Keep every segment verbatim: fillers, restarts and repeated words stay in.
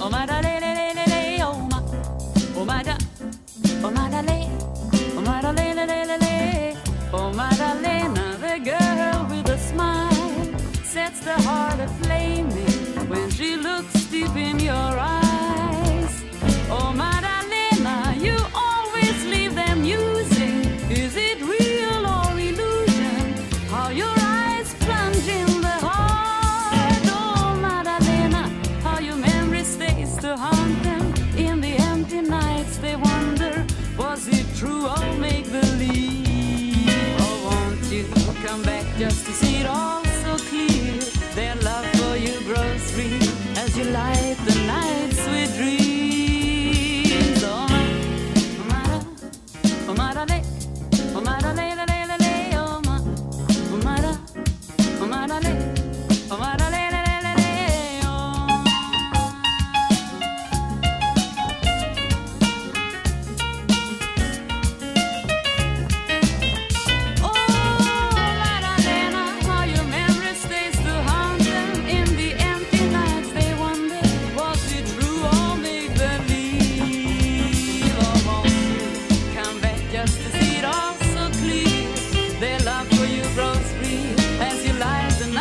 oh my da le le le le le, oh my, oh my da, oh my da le, oh my da le le le le le, oh my da Lena, the girl with a smile sets the heart aflaming when she looks deep in your eyes. Oh my da Lena, you always leave them musing. Is it real or illusion? How your eyes plunge in the heart. Oh Madalena, how your memory stays to haunt them. In the empty nights they wonder, was it true or make believe? Or won't you come back just to see it all so clear? Their love for you grows real as you light the nights with dreams. Oh my, oh my, oh my, oh my, oh my, oh my, oh my, oh my, oh my, oh my.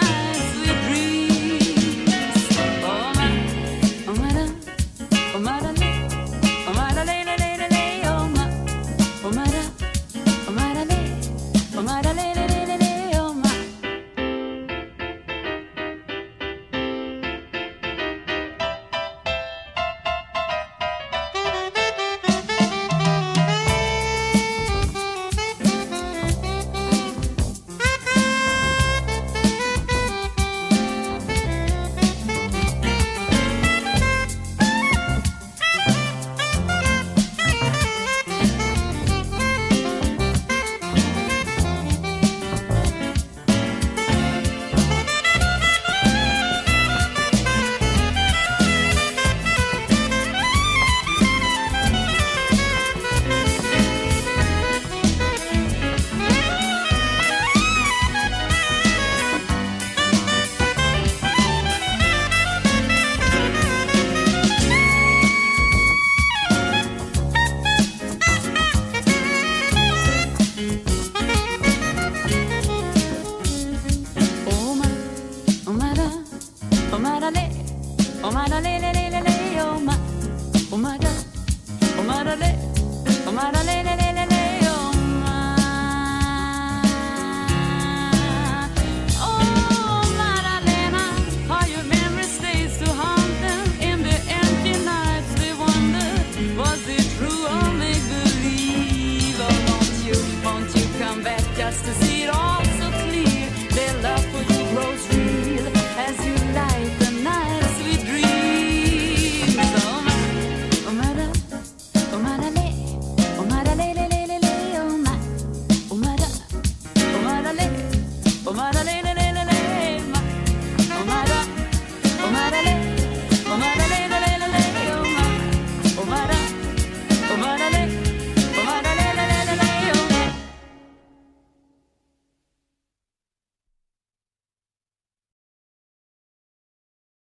Oh,